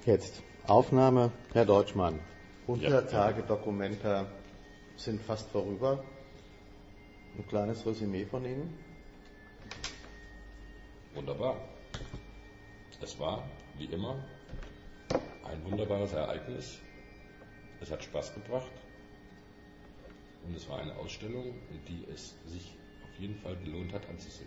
Jetzt Aufnahme, Herr Deutschmann. 100 Tage Documenta sind fast vorüber. Ein kleines Resümee von Ihnen? Wunderbar. Es war, wie immer, ein wunderbares Ereignis. Es hat Spaß gebracht. Und es war eine Ausstellung, die es sich auf jeden Fall gelohnt hat anzusehen.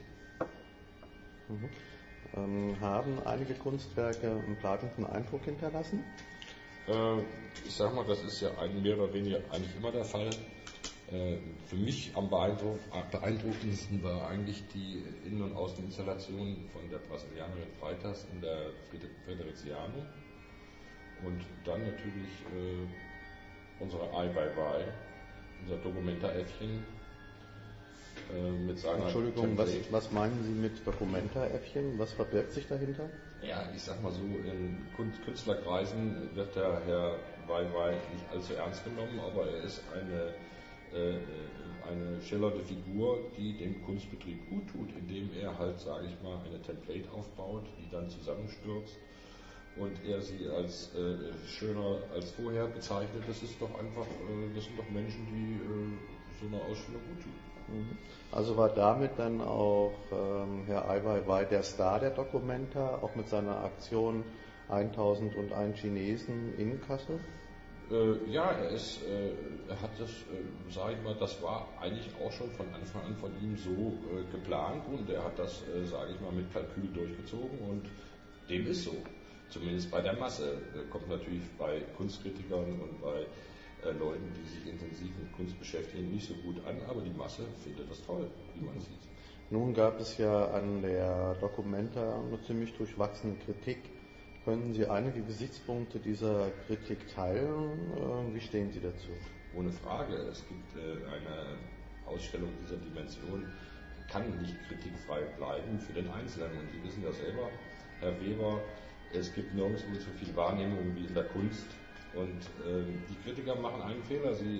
Haben einige Kunstwerke einen bleibenden Eindruck hinterlassen? Ich sag mal, das ist ja mehr oder weniger eigentlich immer der Fall. Für mich am beeindruckendsten war eigentlich die Innen- und Außeninstallation von der Brasilianerin Freitas in der Frederiziano. Und dann natürlich unsere Ai Weiwei, unser Documenta-Äffchen mit seiner Entschuldigung, was meinen Sie mit Documenta-Äffchen? Was verbirgt sich dahinter? Ja, ich sag mal so, in Künstlerkreisen wird der Herr Weiwei nicht allzu ernst genommen, aber er ist eine schillernde Figur, die dem Kunstbetrieb gut tut, indem er halt, sage ich mal, eine Template aufbaut, die dann zusammenstürzt und er sie als schöner als vorher bezeichnet. Das ist doch einfach, das sind doch Menschen, die so eine Ausstellung gut tun. Also war damit dann auch Herr Ai Weiwei der Star der Documenta, auch mit seiner Aktion 1001 Chinesen in Kassel? Ja, er hat das, sage ich mal, das war eigentlich auch schon von Anfang an von ihm so geplant und er hat das, sage ich mal, mit Kalkül durchgezogen und dem ist so. Zumindest bei der Masse. Kommt natürlich bei Kunstkritikern und bei Leuten, die sich intensiv mit Kunst beschäftigen, nicht so gut an, aber die Masse findet das toll, wie man sieht. Nun gab es ja an der Documenta eine ziemlich durchwachsene Kritik. Können Sie einige Gesichtspunkte dieser Kritik teilen? Wie stehen Sie dazu? Ohne Frage. Es gibt eine Ausstellung dieser Dimension, kann nicht kritikfrei bleiben für den Einzelnen. Und Sie wissen ja selber, Herr Weber, es gibt nirgendwo so viel Wahrnehmung wie in der Kunst. Und die Kritiker machen einen Fehler. Sie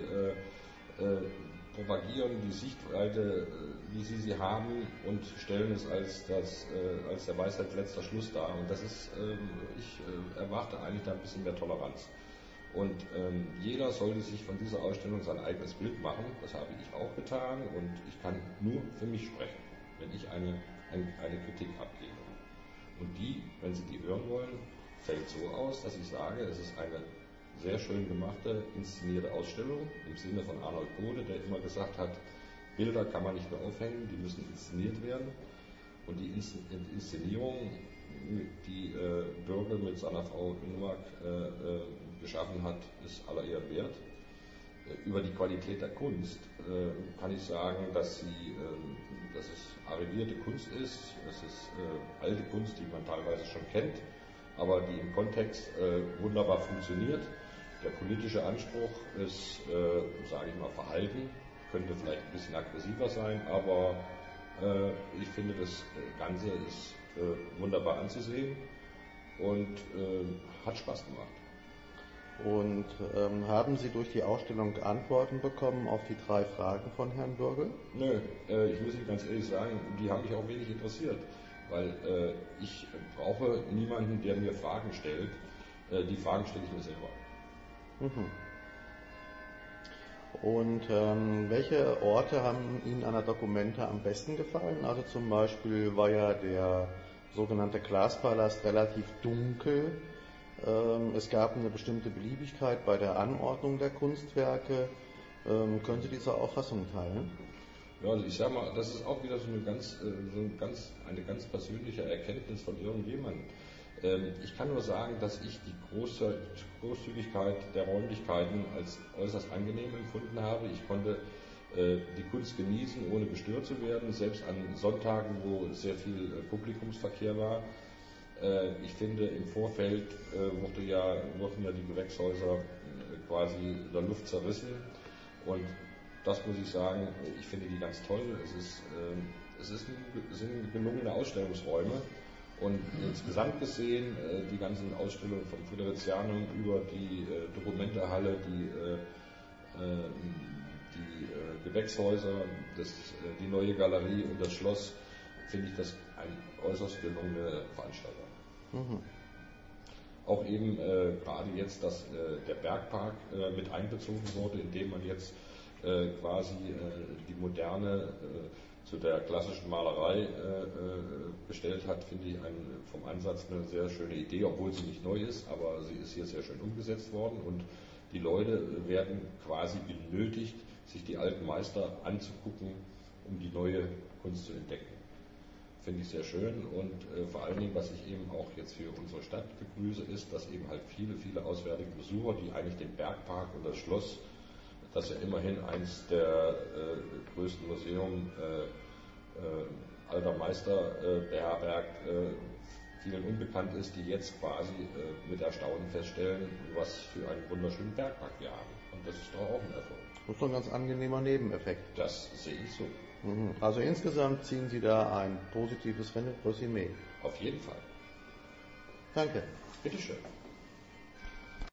propagieren die Sichtweite, wie sie haben, und stellen es als der Weisheit letzter Schluss dar. Und das ist, ich erwarte eigentlich da ein bisschen mehr Toleranz. Und jeder sollte sich von dieser Ausstellung sein eigenes Bild machen. Das habe ich auch getan und ich kann nur für mich sprechen, wenn ich eine Kritik abgebe. Und die, wenn Sie die hören wollen, fällt so aus, dass ich sage, es ist eine sehr schön gemachte, inszenierte Ausstellung im Sinne von Arnold Bode, der immer gesagt hat, Bilder kann man nicht mehr aufhängen, die müssen inszeniert werden. Und die Inszenierung, die Bürger mit seiner Frau Nowak geschaffen hat, ist aller Ehren wert. Über die Qualität der Kunst kann ich sagen, dass es arrivierte Kunst ist, es ist alte Kunst, die man teilweise schon kennt, aber die im Kontext wunderbar funktioniert. Der politische Anspruch ist, sage ich mal, verhalten, könnte vielleicht ein bisschen aggressiver sein, aber ich finde, das Ganze ist wunderbar anzusehen und hat Spaß gemacht. Und haben Sie durch die Ausstellung Antworten bekommen auf die 3 Fragen von Herrn Bürgel? Nö, ich muss Ihnen ganz ehrlich sagen, die haben mich auch wenig interessiert, weil ich brauche niemanden, der mir Fragen stellt. Die Fragen stelle ich mir selber. Und welche Orte haben Ihnen an der Documenta am besten gefallen? Also zum Beispiel war ja der sogenannte Glaspalast relativ dunkel. Es gab eine bestimmte Beliebigkeit bei der Anordnung der Kunstwerke. Können Sie diese Auffassung teilen? Ja, also ich sage mal, das ist auch wieder so eine ganz persönliche Erkenntnis von irgendjemandem. Ich kann nur sagen, dass ich die Großzügigkeit der Räumlichkeiten als äußerst angenehm empfunden habe. Ich konnte die Kunst genießen, ohne gestört zu werden, selbst an Sonntagen, wo sehr viel Publikumsverkehr war. Ich finde, im Vorfeld wurden ja die Gewächshäuser quasi in der Luft zerrissen und das muss ich sagen, ich finde die ganz toll. Es sind gelungene Ausstellungsräume und insgesamt gesehen die ganzen Ausstellungen von Friderizianum über die Dokumentehalle, die Gewächshäuser, die neue Galerie und das Schloss, finde ich das eine äußerst gelungene Veranstaltung. auch eben gerade jetzt, dass der Bergpark mit einbezogen wurde, indem man jetzt quasi die Moderne zu der klassischen Malerei bestellt hat, finde ich vom Ansatz eine sehr schöne Idee, obwohl sie nicht neu ist, aber sie ist hier sehr schön umgesetzt worden und die Leute werden quasi benötigt, sich die alten Meister anzugucken, um die neue Kunst zu entdecken. Finde ich sehr schön und vor allen Dingen, was ich eben auch jetzt für unsere Stadt begrüße, ist, dass eben halt viele auswärtige Besucher, die eigentlich den Bergpark und das Schloss, das ja immerhin eins der größten Museum alter Meister beherbergt, vielen unbekannt ist, die jetzt quasi mit Erstaunen feststellen, was für einen wunderschönen Bergpark wir haben. Und das ist doch auch ein Erfolg. Das ist doch ein ganz angenehmer Nebeneffekt. Das sehe ich so. Also insgesamt ziehen Sie da ein positives Resümee. Auf jeden Fall. Danke. Bitteschön.